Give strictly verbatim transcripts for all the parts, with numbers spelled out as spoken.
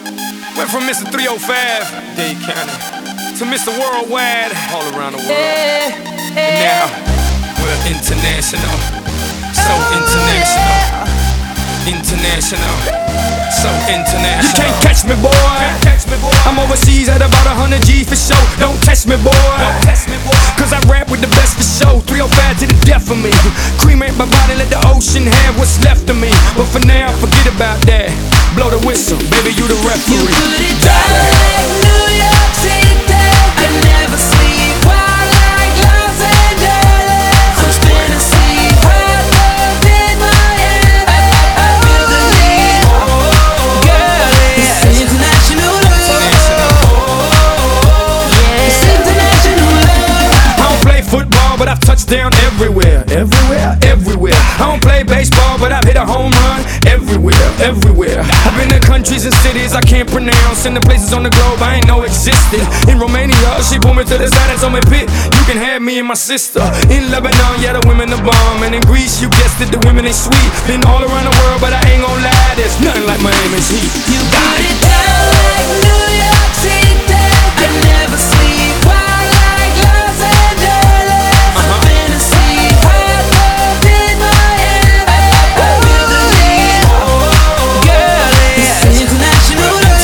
Went from Mister three oh five, Dade County, to Mister Worldwide, all around the world. And now, we're international, so international, international, so international. You can't catch me, boy. I'm overseas at about a hundred G for show. Don't test me, boy. Cause I rap with the best for show. three oh five to the death of me. Cremate my body, let the ocean have what's left of me. But for now, forget about that. Blow the whistle, baby, you the referee. You put it down like New York City. I never sleep wild like Los Angeles. I'm spinning sleep, hot love in my head. I, I, I feel the heat, girl, it's international love. It's international love. I don't play football, but I've touched down everywhere, everywhere, everywhere. I don't play baseball, but I've hit a home run everywhere, everywhere. I've been to countries and cities I can't pronounce, and the places on the globe I ain't know existed. In Romania, she pulled me to the side and told me, "Pit, you can have me and my sister." In Lebanon, yeah, the women are bomb. And in Greece, you guessed it, the women ain't sweet. Been all around the world, but I ain't gon' lie, there's nothing like Miami's heat. You put it down like New York City. I never sleep wild like Los Angeles. I'm spinning sleep, hot love in my head. I, I, I feel the heat, girl, it's international love.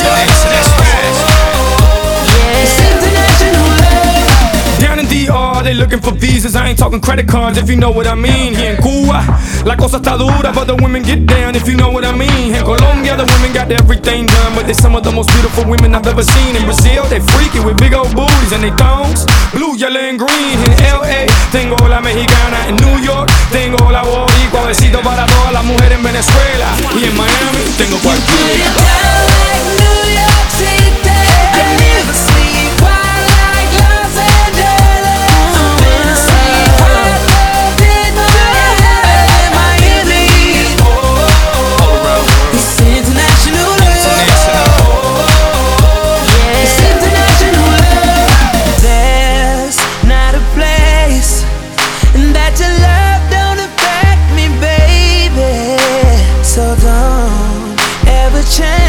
It's international love. Down in D R, they looking for visas. I ain't talking credit cards, if you know what I mean. Here in Cuba, la cosa está dura, but the women get down, if you know what I mean. In Colombia, the women got everything done, but they some of the most beautiful women I've ever seen. In Brazil, they freaky with big old booties and they thongs, blue, yellow, and green. In L A, tengo la mexicana. In New York, tengo la boricua. Besito para todas las mujeres en Venezuela. Y en Miami, tengo Put it cualquiera. down like New York City. I never sleep wild like Los Angeles. I'm spinning sleep, hot love in my head. Miami, it's international love. It's international love. There's not a place that your love don't affect me, baby. So don't ever change.